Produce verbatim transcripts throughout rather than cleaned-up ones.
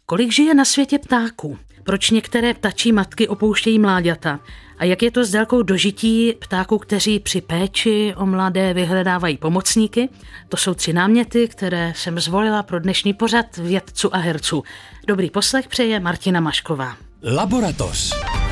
Kolik žije na světě ptáků? Proč některé ptačí matky opouštějí mláďata? A jak je to s délkou dožití ptáků, kteří při péči o mladé vyhledávají pomocníky? To jsou tři náměty, které jsem zvolila pro dnešní pořad vědců a herců. Dobrý poslech přeje Martina Mašková. Laboratoř.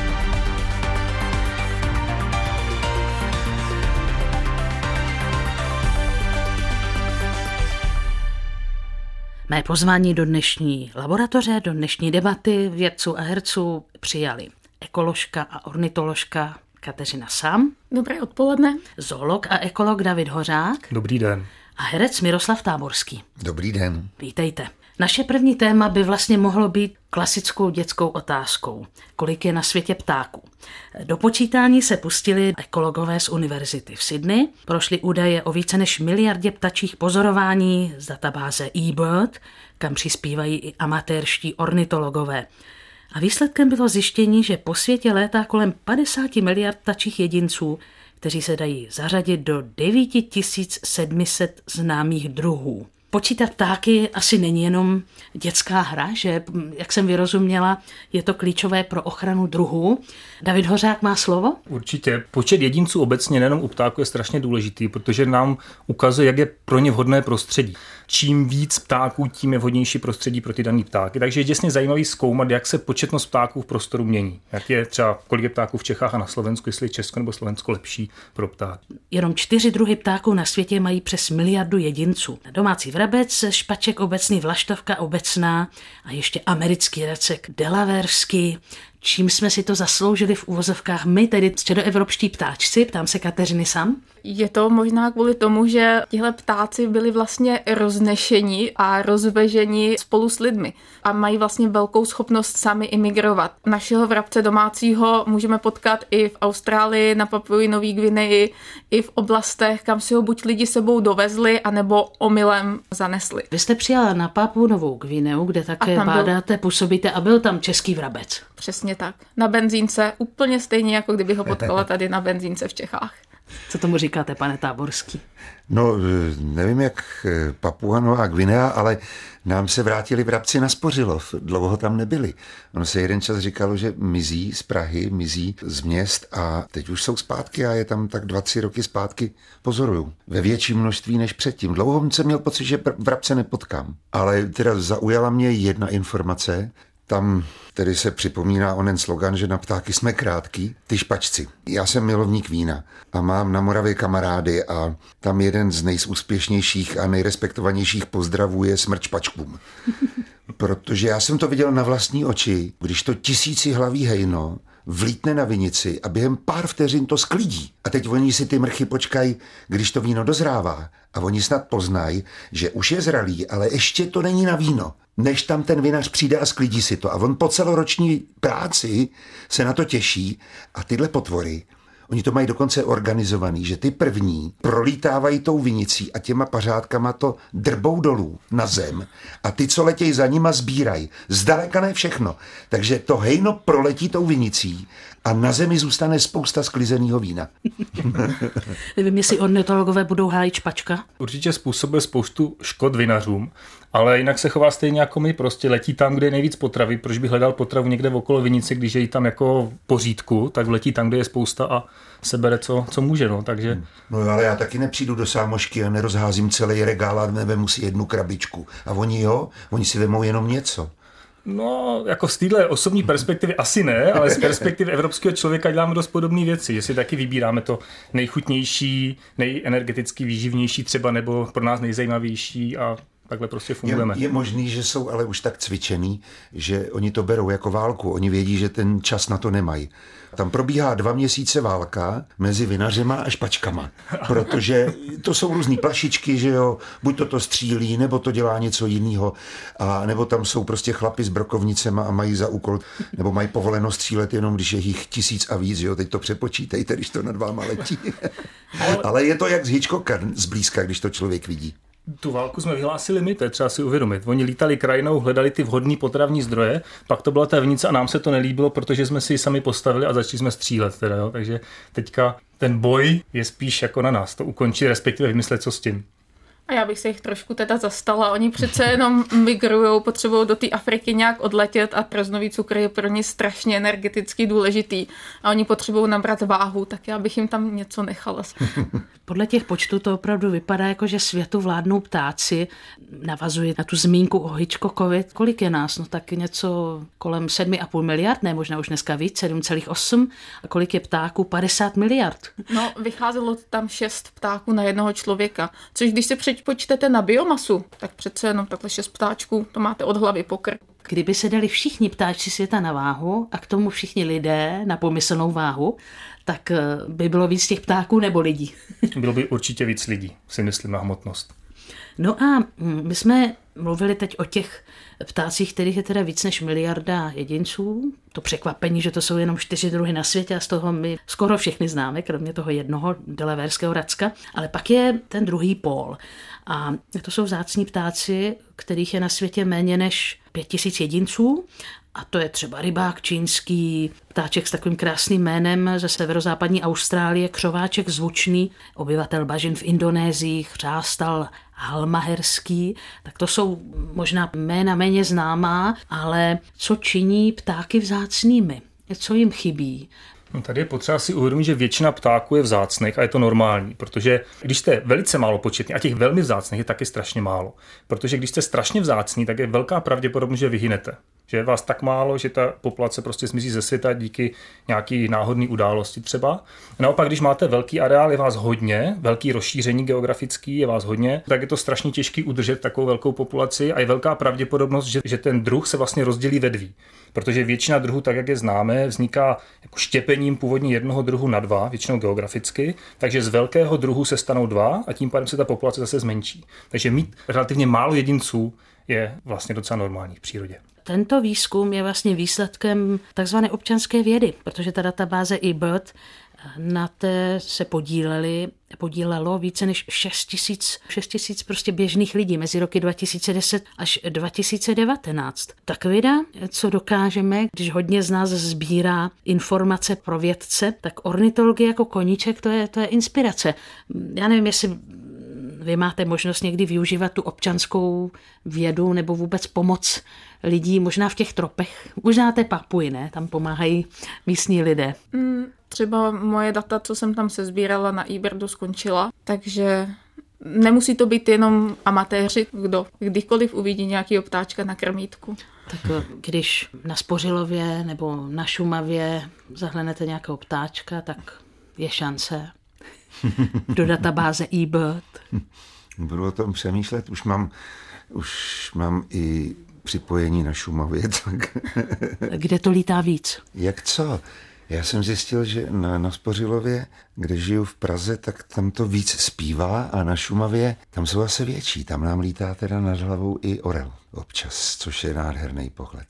Mé pozvání do dnešní laboratoře, do dnešní debaty vědců a herců přijali ekoložka a ornitoložka Kateřina Sam. Dobré odpoledne. Zoolog a ekolog David Hořák. Dobrý den. A herec Miroslav Táborský. Dobrý den. Vítejte. Naše první téma by vlastně mohlo být klasickou dětskou otázkou. Kolik je na světě ptáků? Do počítání se pustili ekologové z univerzity v Sydney. Prošli údaje o více než miliardě ptačích pozorování z databáze eBird, kam přispívají i amatérští ornitologové. A výsledkem bylo zjištění, že po světě létá kolem padesát miliard ptačích jedinců, kteří se dají zařadit do devět tisíc sedm set známých druhů. Počítat ptáky asi není jenom dětská hra, že, jak jsem vyrozuměla, je to klíčové pro ochranu druhů. David Hořák má slovo? Určitě. Počet jedinců obecně, nejenom u ptáků, je strašně důležitý, protože nám ukazuje, jak je pro ně vhodné prostředí. Čím víc ptáků, tím je vhodnější prostředí pro ty daný ptáky. Takže je děsně zajímavý zkoumat, jak se početnost ptáků v prostoru mění. Jak je třeba, kolik je ptáků v Čechách a na Slovensku, jestli je Česko nebo Slovensko lepší pro ptáky. Jenom čtyři druhy ptáků na světě mají přes miliardu jedinců. Domácí vrabec, špaček obecný, vlaštovka obecná a ještě americký racek delawareský. Čím jsme si to zasloužili v uvozovkách my, tedy středoevropští ptáčci? Ptám se Kateřiny Sam. Je to možná kvůli tomu, že tihle ptáci byli vlastně roznešeni a rozveženi spolu s lidmi a mají vlastně velkou schopnost sami imigrovat. Našeho vrabce domácího můžeme potkat i v Austrálii, na Papui Nový Gvineji, i v oblastech, kam si ho buď lidi sebou dovezli, anebo omylem zanesli. Vy jste přijala na Papuu Novou Gvineu, kde také bádáte, byl... působíte a byl tam český vrabec. Přesně tak. Na benzínce, úplně stejně, jako kdyby ho potkala tady na benzínce v Čechách. Co tomu říkáte, pane Táborský? No, nevím jak Papua Nová Gvinea, ale nám se vrátili vrabci na Spořilov. Dlouho tam nebyli. Ono se jeden čas říkalo, že mizí z Prahy, mizí z měst a teď už jsou zpátky a je tam tak dva, tři roky zpátky pozoruju. Ve větším množství než předtím. Dlouho jsem měl pocit, že vrabce nepotkám. Ale teda zaujala mě jedna informace. Tam tedy se připomíná onen slogan, že na ptáky jsme krátký, ty špačci. Já jsem milovník vína a mám na Moravě kamarády a tam jeden z nejúspěšnějších a nejrespektovanějších pozdravů je smrt špačkům. Protože já jsem to viděl na vlastní oči, když to tisícihlaví hejno vlítne na vinici a během pár vteřin to sklidí. A teď oni si ty mrchy počkají, když to víno dozrává. A oni snad poznají, že už je zralý, ale ještě to není na víno. Než tam ten vinař přijde a sklidí si to. A on po celoroční práci se na to těší. A tyhle potvory, oni to mají dokonce organizovaný, že ty první prolítávají tou vinicí a těma pařádkama to drbou dolů na zem. A ty, co letějí za nima, sbírají. Zdaleka ne všechno. Takže to hejno proletí tou vinicí a na zemi zůstane spousta sklizenýho vína. Nevím, jestli ornitologové budou hájit špačka. Určitě způsobuje spoustu škod vinařům, ale jinak se chová stejně jako my, prostě letí tam, kde je nejvíc potravy. Proč bych hledal potravu někde okolo vinice, když je jí tam jako pořídku, tak letí tam, kde je spousta a sebere, co, co může. No, takže... no ale já taky nepřijdu do sámošky a nerozházím celý regál a nevemu si jednu krabičku. A oni jo, oni si vemou jenom něco. No, jako z téhle osobní perspektivy asi ne, ale z perspektivy evropského člověka děláme dost podobné věci, že si taky vybíráme to nejchutnější, nejenergeticky výživnější třeba, nebo pro nás nejzajímavější a takhle prostě fungujeme. Je, je možný, že jsou ale už tak cvičený, že oni to berou jako válku. Oni vědí, že ten čas na to nemají. Tam probíhá dva měsíce válka mezi vinařema a špačkama, protože to jsou různý plašičky, že jo, buď to to střílí, nebo to dělá něco jiného, a nebo tam jsou prostě chlapi s brokovnicema a mají za úkol, nebo mají povoleno střílet jenom, když je jich tisíc a víc, jo, teď to přepočítejte, když to nad váma letí. Ale je to jak z Hitchcocka zblízka, když to člověk vidí. Tu válku jsme vyhlásili my, to je třeba si uvědomit. Oni lítali krajinou, hledali ty vhodné potravní zdroje, pak to byla ta vinice a nám se to nelíbilo, protože jsme si ji sami postavili a začali jsme střílet. Teda, jo. Takže teďka ten boj je spíš jako na nás, to ukončit, respektive vymyslet, co s tím. A já bych se jich trošku teda zastala. Oni přece jenom migrují, potřebují do té Afriky nějak odletět a proznový cukr je pro ně strašně energeticky důležitý. A oni potřebují nabrat váhu, tak já bych jim tam něco nechala. Podle těch počtů to opravdu vypadá jako, že světu vládnou ptáci. Navazuje na tu zmínku o Hitchcockovi. Kolik je nás? No tak něco kolem sedm a půl miliard, ne, možná už dneska víc, sedm celá osm. A kolik je ptáků? padesát miliard. No, vycházelo tam šest ptáků na jednoho člověka, což když se přepočtete na biomasu, tak přece jenom takhle šest ptáčků, to máte od hlavy po krk. Kdyby se dali všichni ptáči světa na váhu a k tomu všichni lidé na pomyslnou váhu, tak by bylo víc těch ptáků nebo lidí. Bylo by určitě víc lidí, si myslím, na hmotnost. No a my jsme mluvili teď o těch ptácích, kterých je teda víc než miliarda jedinců. To překvapení, že to jsou jenom čtyři druhy na světě a z toho my skoro všechny známe, kromě toho jednoho delawareského racka. Ale pak je ten druhý pól. A to jsou vzácní ptáci, kterých je na světě méně než pět tisíc jedinců. A to je třeba rybák čínský, ptáček s takovým krásným jménem ze severozápadní Austrálie, křováček zvučný, obyvatel bažin v Indonésii, chřástal halmaherský. Tak to jsou možná jména méně známá, ale co činí ptáky vzácnými? Co jim chybí? No tady je potřeba si uvědomit, že většina ptáků je vzácných a je to normální, protože když jste velice málo početní, a těch velmi vzácných je taky strašně málo, protože když jste strašně vzácní, tak je velká pravděpodobnost, že vyhynete. Že je vás tak málo, že ta populace prostě zmizí ze světa díky nějaký náhodné události třeba. Naopak, když máte velký areál, je vás hodně, velký rozšíření geografický, je vás hodně, tak je to strašně těžké udržet takovou velkou populaci a je velká pravděpodobnost, že, že ten druh se vlastně rozdělí ve dví. Protože většina druhů, tak jak je známe, vzniká jako štěpením původně jednoho druhu na dva, většinou geograficky, takže z velkého druhu se stanou dva a tím pádem se ta populace zase zmenší. Takže mít relativně málo jedinců je vlastně docela normální v přírodě. Tento výzkum je vlastně výsledkem takzvané občanské vědy, protože ta databáze eBird, na té se podíleli, podílelo více než šest tisíc prostě běžných lidí mezi roky dva tisíce deset až dva tisíce devatenáct. Tak věda, co dokážeme, když hodně z nás sbírá informace pro vědce, tak ornitologie jako koníček, to je, to je inspirace. Já nevím, jestli vy máte možnost někdy využívat tu občanskou vědu nebo vůbec pomoc lidí, možná v těch tropech, možná té Papuji, ne? Tam pomáhají místní lidé. Mm, třeba moje data, co jsem tam sezbírala na eBirdu, skončila, takže nemusí to být jenom amatéři, kdo kdykoliv uvidí nějakého ptáčka na krmítku. Tak když na Spořilově nebo na Šumavě zahlednete nějakého ptáčka, tak je šance do databáze eBird. Budu o tom přemýšlet, už mám, už mám i připojení na Šumavě. Tak. Kde to lítá víc? Jak co? Já jsem zjistil, že na, na Spořilově, kde žiju v Praze, tak tam to víc zpívá a na Šumavě tam jsou asi větší. Tam nám lítá teda nad hlavou i orel občas, což je nádherný pohled.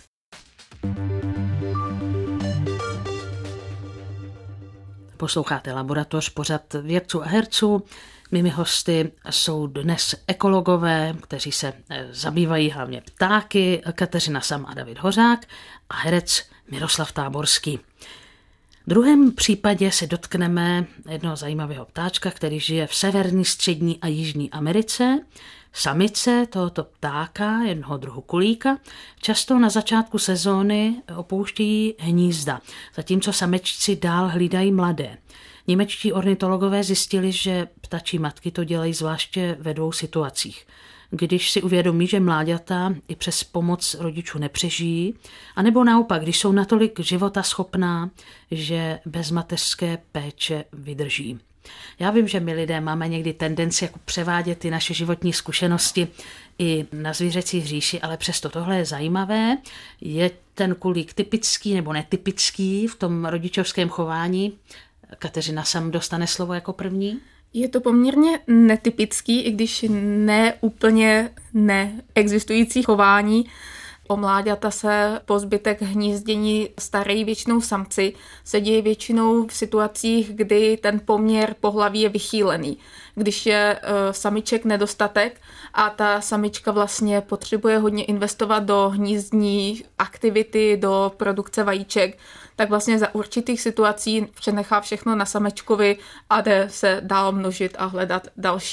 Posloucháte Laboratoř, pořad vědců a herců. Mými hosty jsou dnes ekologové, kteří se zabývají hlavně ptáky, Kateřina Sam a David Hořák a herec Miroslav Táborský. V druhém případě se dotkneme jednoho zajímavého ptáčka, který žije v severní, střední a jižní Americe. Samice tohoto ptáka, jednoho druhu kulíka, často na začátku sezóny opouštějí hnízda, zatímco samečci dál hlídají mladé. Němečtí ornitologové zjistili, že ptačí matky to dělají zvláště ve dvou situacích. Když si uvědomí, že mláďata i přes pomoc rodičů nepřežijí, anebo naopak, když jsou natolik životaschopná, že bez mateřské péče vydrží. Já vím, že my lidé máme někdy tendenci jako převádět ty naše životní zkušenosti i na zvířecí říši, ale přesto tohle je zajímavé. Je ten kulík typický nebo netypický v tom rodičovském chování? Kateřina Sam dostane slovo jako první. Je to poměrně netypický, i když ne úplně neexistující chování. O mláďata se po zbytek hnízdění starají většinou samci, se děje většinou v situacích, kdy ten poměr pohlaví je vychýlený. Když je e, samiček nedostatek a ta samička vlastně potřebuje hodně investovat do hnízdní aktivity, do produkce vajíček, tak vlastně za určitých situací přenechá všechno na samečkovi a jde se dál množit a hledat další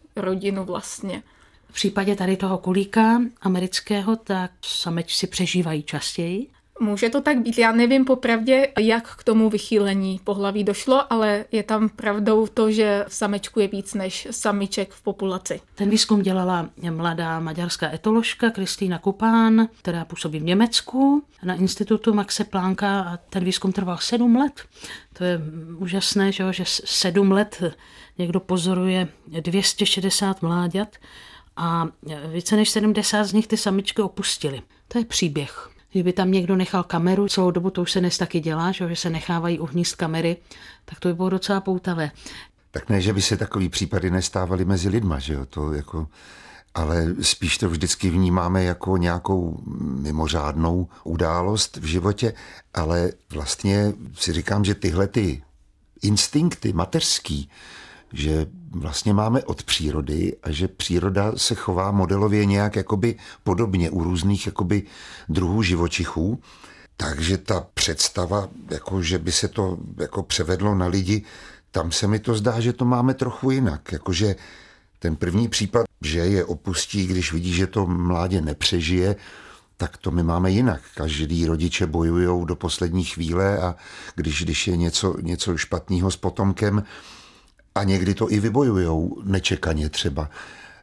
rodinu vlastně. V případě tady toho kulíka amerického, tak samečci přežívají častěji. Může to tak být, já nevím popravdě, jak k tomu vychýlení pohlaví došlo, ale je tam pravdou to, že samečku je víc než samiček v populaci. Ten výzkum dělala mladá maďarská etoložka Kristýna Kupán, která působí v Německu na institutu Maxe Plancka a ten výzkum trval sedm let. To je úžasné, že, že sedm let někdo pozoruje dvě stě šedesát mláďat a více než sedmdesát z nich ty samičky opustili. To je příběh. Kdyby tam někdo nechal kameru, celou dobu to už se dnes taky dělá, že se nechávají uvnitř kamery, tak to by bylo docela poutavé. Tak ne, že by se takový případy nestávaly mezi lidma, že jo, to jako, ale spíš to vždycky vnímáme jako nějakou mimořádnou událost v životě, ale vlastně si říkám, že tyhle ty instinkty mateřský, že vlastně máme od přírody a že příroda se chová modelově nějak jakoby podobně u různých jakoby druhů živočichů. Takže ta představa, jako že by se to jako převedlo na lidi, tam se mi to zdá, že to máme trochu jinak. Jakože ten první případ, že je opustí, když vidí, že to mládě nepřežije, tak to my máme jinak. Každý rodiče bojujou do poslední chvíle a když, když je něco, něco špatného s potomkem, a někdy to i vybojujou nečekaně třeba.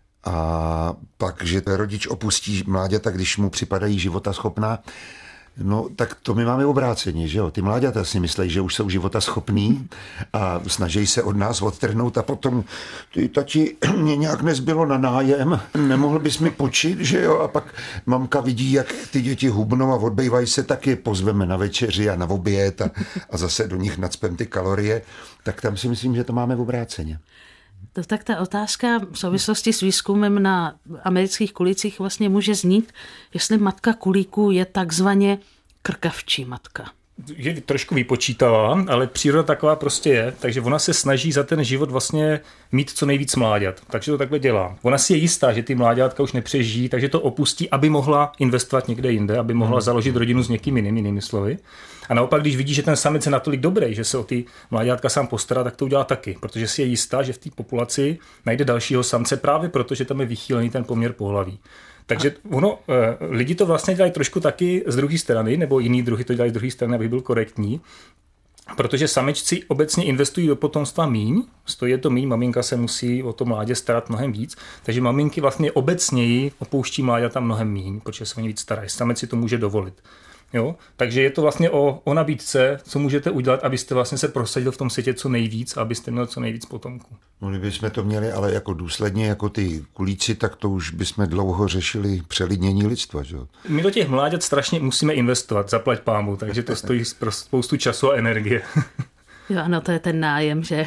A pak, že rodič opustí mláďata, když mu připadají životaschopná, no tak to my máme obráceně, že jo. Ty mláďata si myslí, že už jsou životaschopný a snaží se od nás odtrhnout a potom ty tati, mě nějak nezbylo na nájem, nemohl bys mi počít, že jo. A pak mamka vidí, jak ty děti hubnou a odbejvají se, tak je pozveme na večeři a na oběd a, a zase do nich nacpem ty kalorie. Tak tam si myslím, že to máme obráceně. To, tak ta otázka v souvislosti s výzkumem na amerických kulících vlastně může znít, jestli matka kulíků je takzvaně krkavčí matka. Je trošku vypočítavá, ale příroda taková prostě je, takže ona se snaží za ten život vlastně mít co nejvíc mláďat, takže to takhle dělá. Ona si je jistá, že ty mláďátka už nepřežijí, takže to opustí, aby mohla investovat někde jinde, aby mohla založit rodinu s někým jiným, jinými slovy. A naopak, když vidí, že ten samec je natolik dobrý, že se o ty mláďátka sám postará, tak to udělá taky, protože si je jistá, že v té populaci najde dalšího samce právě proto, že tam je vychýlený ten poměr pohlaví. Takže ono, lidi to vlastně dělají trošku taky z druhé strany, nebo jiný druhy to dělají z druhé strany, aby byl korektní, protože samečci obecně investují do potomstva míň, stojí je to míň, maminka se musí o to mládě starat mnohem víc, takže maminky vlastně obecněji opouští mláďata mnohem míň, protože se o ně víc starají. Samec si to může dovolit. Jo? Takže je to vlastně o, o nabídce, co můžete udělat, abyste vlastně se prosadil v tom světě co nejvíc a abyste měli co nejvíc potomků. No, kdybychom to měli ale jako důsledně jako ty kulíci, tak to už bychom dlouho řešili přelidnění lidstva. Že? My do těch mláďat strašně musíme investovat, zaplať pámu, takže to stojí spoustu času a energie. Jo, ano, to je ten nájem, že?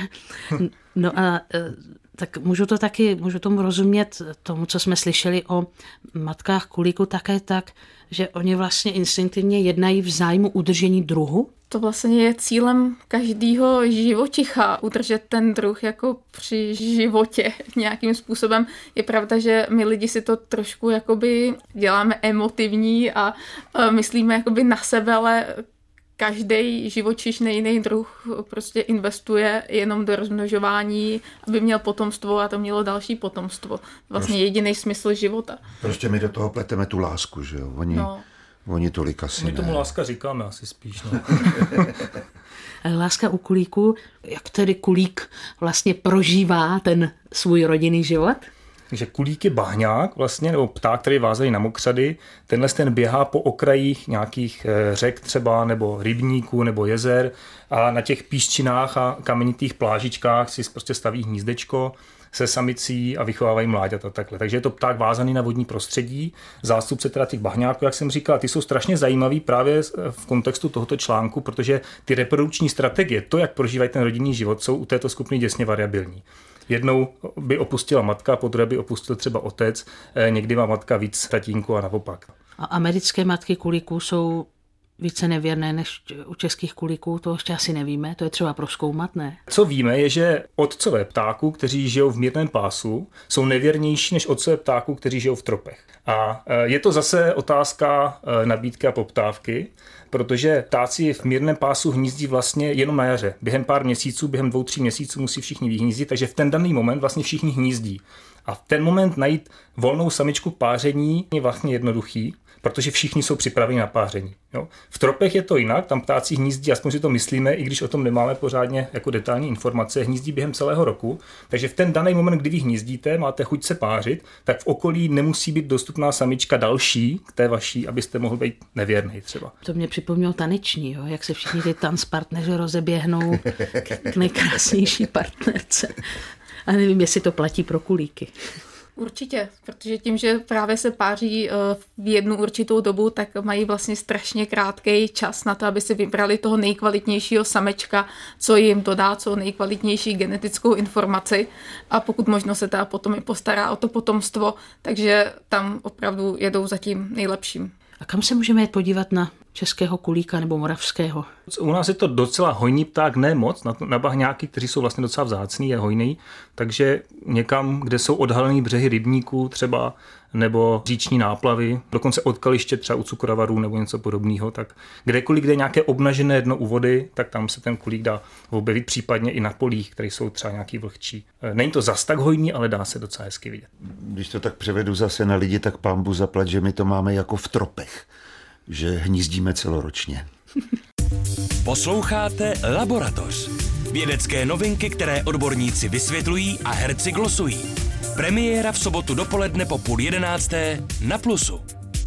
No a tak můžu to taky, můžu tomu rozumět tomu, co jsme slyšeli o matkách kulíku, také tak, že oni vlastně instinktivně jednají v zájmu udržení druhu? To vlastně je cílem každého živočicha, udržet ten druh jako při životě nějakým způsobem. Je pravda, že my lidi si to trošku jakoby děláme emotivní a myslíme jakoby na sebe, ale každý živočišný jiný druh prostě investuje jenom do rozmnožování, aby měl potomstvo a to mělo další potomstvo. Vlastně prostě jediný smysl života. Prostě my do toho pleteme tu lásku, že jo? Oni, no. oni tolik asi My tomu ne. láska říkáme asi spíš. No. Láska u kulíku, jak tedy kulík vlastně prožívá ten svůj rodinný život? Takže kulík je bahňák vlastně, nebo pták, který je vázaný na mokřady. Tenhle ten běhá po okrajích nějakých řek třeba, nebo rybníků, nebo jezer a na těch písčinách a kamenitých plážičkách si prostě staví hnízdečko se samicí a vychovávají mláďata takhle. Takže je to pták vázaný na vodní prostředí. Zástupce teda těch bahňáků, jak jsem říkal, ty jsou strašně zajímavý právě v kontextu tohoto článku, protože ty reprodukční strategie, to, jak prožívají ten rodinný život, jsou u této skupiny děsně variabilní. Jednou by opustila matka, po druhé by opustil třeba otec, někdy má matka víc tatínku a naopak. A americké matky kulíků jsou více nevěrné než u českých kulíků, to ještě asi nevíme, to je třeba prozkoumat, ne? Co víme, je, že otcové ptáků, kteří žijou v mírném pásu, jsou nevěrnější než otcové ptáků, kteří žijou v tropech. A je to zase otázka nabídky a poptávky, protože ptáci v mírném pásu hnízdí vlastně jenom na jaře. Během pár měsíců, během dvou, tří měsíců musí všichni vyhnízdit, takže v ten daný moment vlastně všichni hnízdí. A v ten moment najít volnou samičku k páření je vlastně jednoduchý, protože všichni jsou připraveni na páření. Jo. V tropech je to jinak, tam ptáci hnízdí, aspoň si to myslíme, i když o tom nemáme pořádně jako detailní informace, hnízdí během celého roku, takže v ten daný moment, kdy vy hnízdíte, máte chuť se pářit, tak v okolí nemusí být dostupná samička další k té vaší, abyste mohl být nevěrný třeba. To mě připomnělo taneční, jo, jak se všichni ty tanzpartneři rozeběhnou k nejkrásnější partnerce. A nevím, jestli to platí pro kulíky. Určitě, protože tím, že právě se páří v jednu určitou dobu, tak mají vlastně strašně krátký čas na to, aby si vybrali toho nejkvalitnějšího samečka, co jim dodá, co nejkvalitnější genetickou informaci a pokud možno se teda potom i postará o to potomstvo, takže tam opravdu jedou za tím nejlepším. A kam se můžeme jít podívat na českého kulíka nebo moravského? U nás je to docela hojný pták, ne moc, na, na bahňáky, kteří jsou vlastně docela vzácný, je hojný, takže někam, kde jsou odhalený břehy rybníků třeba, nebo říční náplavy, dokonce odkaliště třeba u cukrovarů nebo něco podobného, tak kdekoliv, kde je nějaké obnažené dno u vody, tak tam se ten kulík dá objevit, případně i na polích, které jsou třeba nějaký vlhčí. Není to zas tak hojný, ale dá se docela hezky vidět. Když to tak převedu zase na lidi, tak pánbu zaplať, že my to máme jako v tropech, že hnízdíme celoročně. Posloucháte Laboratoř. Vědecké novinky, které odborníci vysvětlují a herci glosují. Premiéra v sobotu dopoledne po půl jedenácté na Plusu.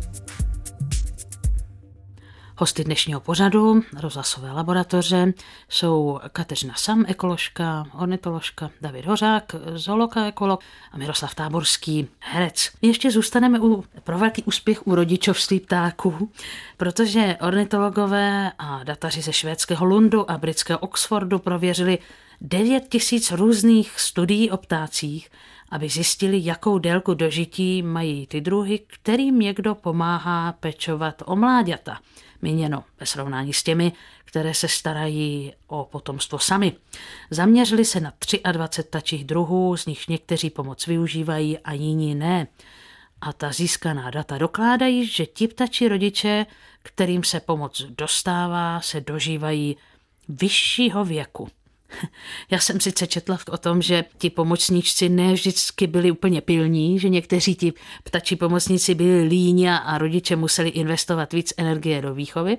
Hosty dnešního pořadu rozhlasové laboratoře jsou Kateřina Sam, ekoložka, ornitoložka, David Hořák, zoolog a ekolog a Miroslav Táborský, herec. Ještě zůstaneme u, pro velký úspěch u rodičovství ptáků, protože ornitologové a dataři ze švédského Lundu a britského Oxfordu prověřili devět tisíc různých studií o ptácích, aby zjistili, jakou délku dožití mají ty druhy, kterým někdo pomáhá pečovat o mláďata. Míněno ve srovnání s těmi, které se starají o potomstvo sami. Zaměřili se na dvacet tři ptačích druhů, z nich někteří pomoc využívají a jiní ne. A ta získaná data dokládají, že ti ptačí rodiče, kterým se pomoc dostává, se dožívají vyššího věku. Já jsem sice četla o tom, že ti pomocníčci ne vždycky byli úplně pilní, že někteří ti ptačí pomocníci byli líní a rodiče museli investovat víc energie do výchovy,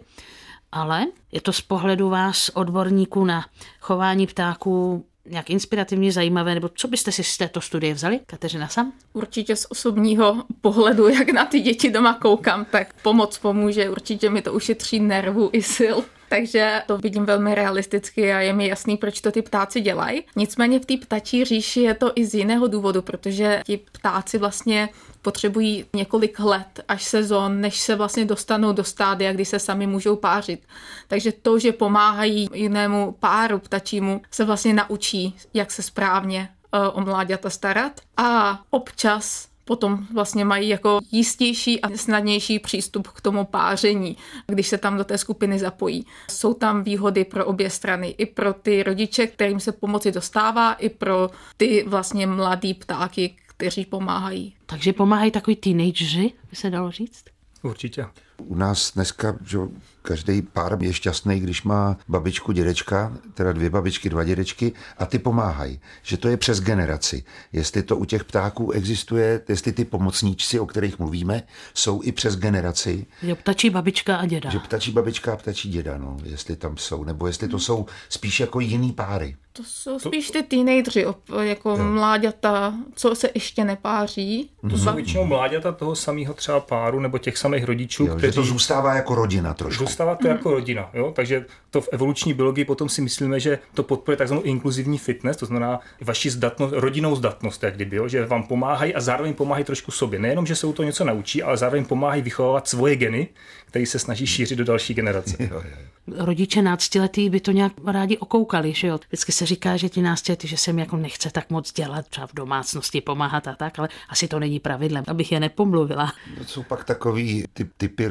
ale je to z pohledu vás, odborníků na chování ptáků, nějak inspirativně zajímavé, nebo co byste si z této studie vzali? Kateřina Sam? Určitě z osobního pohledu, jak na ty děti doma koukám, tak pomoc pomůže, určitě mi to ušetří nervů i sil. Takže to vidím velmi realisticky a je mi jasný, proč to ty ptáci dělají. Nicméně v té ptačí říši je to i z jiného důvodu, protože ti ptáci vlastně potřebují několik let až sezon, než se vlastně dostanou do stádia, kdy se sami můžou pářit. Takže to, že pomáhají jinému páru ptačímu, se vlastně naučí, jak se správně o mláďata starat. A občas potom vlastně mají jako jistější a snadnější přístup k tomu páření, když se tam do té skupiny zapojí. Jsou tam výhody pro obě strany, i pro ty rodiče, kterým se pomoci dostává, i pro ty vlastně mladý ptáky, kteří pomáhají. Takže pomáhají takový teenageři, by se dalo říct? Určitě. U nás dneska, že každý pár je šťastný, když má babičku, dědečka, teda dvě babičky, dva dědečky a ty pomáhají. Že to je přes generaci. Jestli to u těch ptáků existuje, jestli ty pomocníčci, o kterých mluvíme, jsou i přes generaci. Je ptačí babička a děda. Že ptačí babička a ptačí děda, no, jestli tam jsou, nebo jestli to jsou spíš jako jiný páry. To jsou spíš ty teenageři, jako jo. Mláďata, co se ještě nepáří. To jsou většinou mláďata toho samého třeba páru nebo těch samých rodičů, jo, kteří... Že to zůstává jako rodina trošku. Zůstává to jako rodina, jo? Takže to v evoluční biologii potom si myslíme, že to podporuje takzvanou inkluzivní fitness, to znamená vaši zdatnost, rodinnou zdatnost, jak kdyby, jo? Že vám pomáhají a zároveň pomáhají trošku sobě. Nejenom, že se to něco naučí, ale zároveň pomáhají vychovávat svoje geny, které se snaží šířit do další generace. Jo, jo. Rodiče náctiletí by to nějak rádi okoukali, že jo. Vždycky se říká, že ti náctiletí, že se jim jako nechce tak moc dělat, třeba v domácnosti pomáhat a tak, ale asi to není pravidlem, abych je nepomluvila. To jsou pak takový typ, typy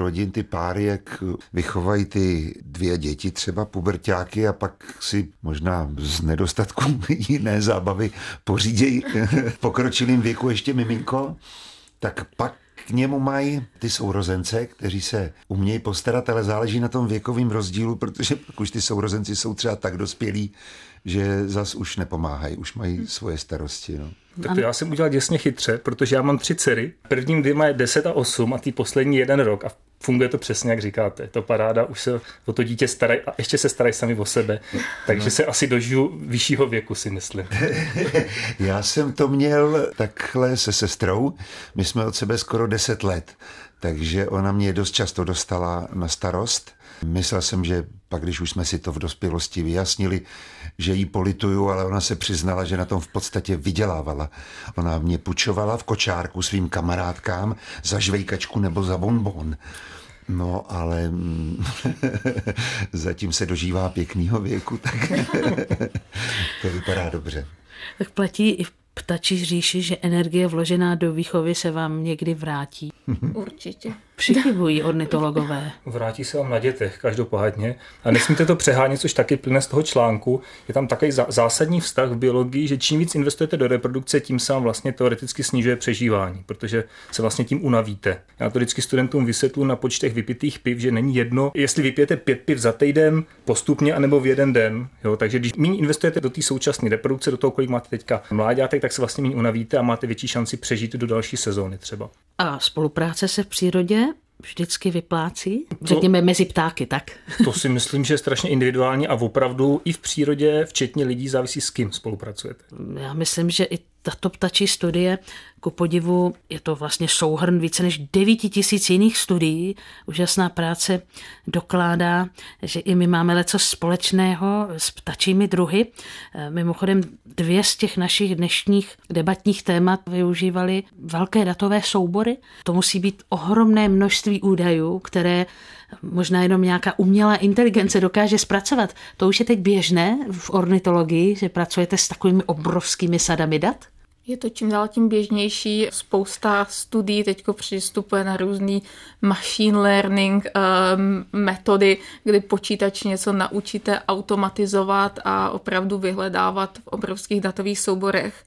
rodin, ty páry, jak vychovají ty dvě děti, třeba puberťáky, a pak si možná z nedostatku jiné zábavy pořídějí v pokročilém věku ještě miminko, tak pak k němu mají ty sourozence, kteří se umějí postarat, ale záleží na tom věkovém rozdílu, protože pak už ty sourozenci jsou třeba tak dospělí, že zas už nepomáhají, už mají svoje starosti. No. Tak to já jsem udělal děsně chytře, protože já mám tři dcery. Prvním dvěma je deset a osm a ty poslední jeden rok a funguje to přesně, jak říkáte. To paráda, už se o to dítě starají a ještě se starají sami o sebe. Takže no. se asi dožiju vyššího věku, si myslím. Já jsem to měl takhle se sestrou. My jsme od sebe skoro deset let, takže ona mě dost často dostala na starost. Myslel jsem, že pak, když už jsme si to v dospělosti vyjasnili, že jí polituju, ale ona se přiznala, že na tom v podstatě vydělávala. Ona mě půjčovala v kočárku svým kamarádkám za žvejkačku nebo za bonbon. No, ale zatím se dožívá pěknýho věku, tak to vypadá dobře. Tak platí i v ptačí říši, že energie vložená do výchovy se vám někdy vrátí. Určitě. Přichybují ornitologové. Vrátí se vám na dětech, každopádně. A nesmíte to přehánět, což taky plyne z toho článku. Je tam takový zásadní vztah v biologii, že čím víc investujete do reprodukce, tím se vám vlastně teoreticky snižuje přežívání, protože se vlastně tím unavíte. Já to vždycky studentům vysvětluji na počtech vypitých piv, že není jedno, jestli vypijete pět piv za týden postupně anebo v jeden den. Jo, takže když méně investujete do té současné reprodukce, do toho, kolik máte teďka mláďátek, tak se vlastně méně unavíte a máte větší šanci přežít do další sezóny třeba. A spolupráce se v přírodě vždycky vyplácí? Řekněme to, mezi ptáky, tak? To si myslím, že je strašně individuální a opravdu i v přírodě, včetně lidí, závisí, s kým spolupracujete. Já myslím, že i tato ptačí studie, ku podivu, je to vlastně souhrn více než devět tisíc jiných studií. Úžasná práce dokládá, že i my máme leco společného s ptačími druhy. Mimochodem dvě z těch našich dnešních debatních témat využívaly velké datové soubory. To musí být ohromné množství údajů, které možná jenom nějaká umělá inteligence dokáže zpracovat. To už je teď běžné v ornitologii, že pracujete s takovými obrovskými sadami dat? Je to čím dál tím běžnější. Spousta studií teďko přistupuje na různý machine learning um, metody, kdy počítač něco naučíte automatizovat a opravdu vyhledávat v obrovských datových souborech.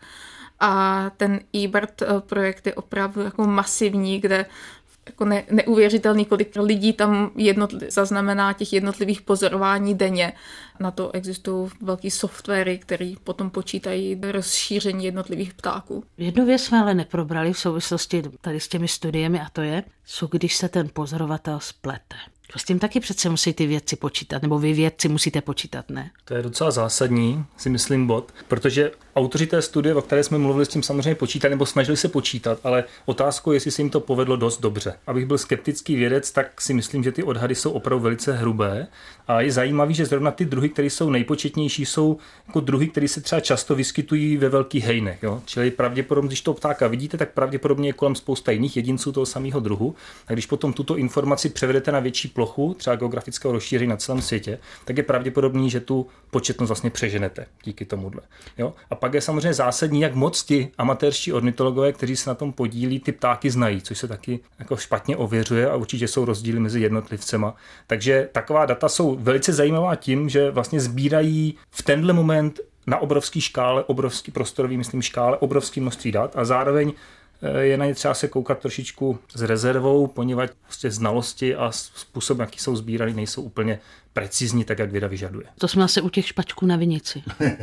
A ten eBird projekt je opravdu jako masivní, kde jako ne, neuvěřitelný, kolik lidí tam jednotli, zaznamená těch jednotlivých pozorování denně. Na to existují velký softwary, které potom počítají rozšíření jednotlivých ptáků. Jednu věc jsme ale neprobrali v souvislosti tady s těmi studiemi a to je, co když se ten pozorovatel splete. S tím taky přece musí ty vědci počítat, nebo vy vědci musíte počítat, ne? To je docela zásadní, si myslím, bod, protože autoři té studie, o které jsme mluvili, s tím samozřejmě počítali, nebo snažili se počítat, ale otázkou je, jestli se jim to povedlo dost dobře. Abych byl skeptický vědec, tak si myslím, že ty odhady jsou opravdu velice hrubé a je zajímavý, že zrovna ty druhy, které jsou nejpočetnější, jsou jako druhy, které se třeba často vyskytují ve velkých hejnech. Jo? Čili pravděpodobně, když toho ptáka vidíte, tak pravděpodobně je kolem spousta jiných jedinců toho samého druhu. A když potom tuto informaci převedete na větší plochu, třeba geografického rozšíření na celém světě, tak je pravděpodobný, že tu početnost vlastně přeženete díky tomuhle. Jo? A pak je samozřejmě zásadní, jak moc ti amatérští ornitologové, kteří se na tom podílí, ty ptáky znají, což se taky jako špatně ověřuje a určitě jsou rozdíly mezi jednotlivcema. Takže taková data jsou velice zajímavá tím, že vlastně sbírají v tenhle moment na obrovský škále, obrovský prostorový, myslím, škále, obrovský množství dat a zároveň je na ně třeba se koukat trošičku s rezervou, poněvadž prostě znalosti a způsob, jaký jsou sbíraný, nejsou úplně precizní, tak jak věda vyžaduje. To jsme asi u těch špačků na vinici.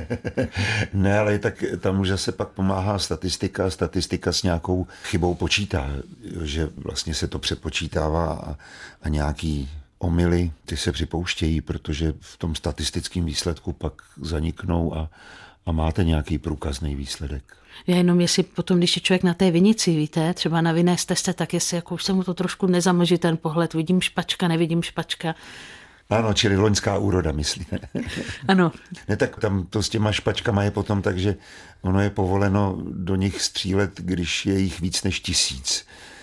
Ne, ale tak tam už zase pak pomáhá statistika. Statistika s nějakou chybou počítá, že vlastně se to přepočítává a, a nějaký omyly, ty se připouštějí, protože v tom statistickém výsledku pak zaniknou a, a máte nějaký průkazný výsledek. Já jenom jestli potom, když je člověk na té vinici, víte, třeba na vinné stezce, tak jestli jako už se mu to trošku nezamlží ten pohled, vidím špačka, nevidím špačka. Ano, čili loňská úroda, myslíme. Ano. Ne, tak tam to s těma špačkama je potom tak, že ono je povoleno do nich střílet, když je jich víc než tisíc.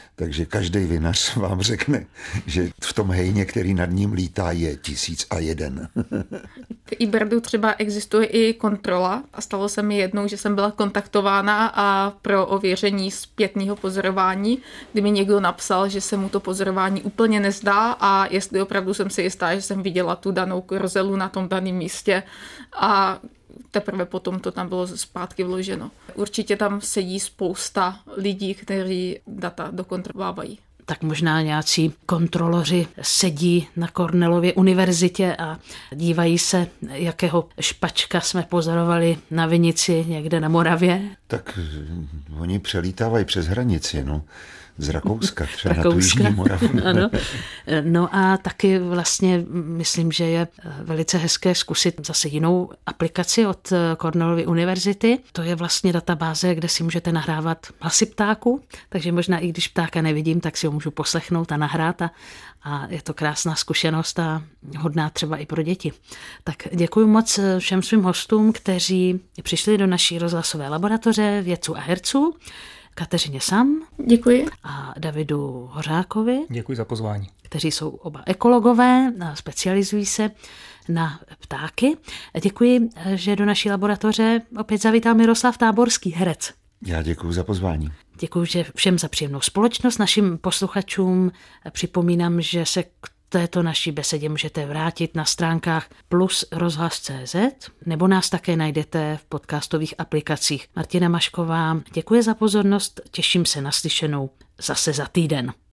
takže každý vinař vám řekne, že v tom hejně, který nad ním lítá, je tisíc a jeden. V IBRDu třeba existuje i kontrola a stalo se mi jednou, že jsem byla kontaktována a pro ověření zpětného pozorování, kdy mi někdo napsal, že se mu to pozorování úplně nezdá a jestli opravdu jsem si jistá, že jsem viděla tu danou korozelu na tom daném místě a teprve potom to tam bylo zpátky vloženo. Určitě tam sedí spousta lidí, kteří data dokontrolovávají. Tak možná nějací kontroloři sedí na Cornellově univerzitě a dívají se, jakého špačka jsme pozorovali na vinici někde na Moravě. Tak oni přelítávají přes hranici, no. Z Rakouska, třeba Rakouska. Na tu jižní Moravu. Ano. No a taky vlastně myslím, že je velice hezké zkusit zase jinou aplikaci od Cornellovy univerzity. To je vlastně databáze, kde si můžete nahrávat hlasy ptáků, takže možná i když ptáka nevidím, tak si ho můžu poslechnout a nahrát a, a je to krásná zkušenost a hodná třeba i pro děti. Tak děkuji moc všem svým hostům, kteří přišli do naší rozhlasové laboratoře vědců a herců. Kateřině Sam. Děkuji. A Davidu Hořákovi. Děkuji za pozvání. Kteří jsou oba ekologové, specializují se na ptáky. Děkuji, že do naší laboratoře opět zavítal Miroslav Táborský, herec. Já děkuji za pozvání. Děkuji že všem za příjemnou společnost. Našim posluchačům připomínám, že se k této naší besedě můžete vrátit na stránkách plus rozhlas tečka cé zet nebo nás také najdete v podcastových aplikacích. Martina Mašková, děkuji za pozornost, těším se na slyšenou zase za týden.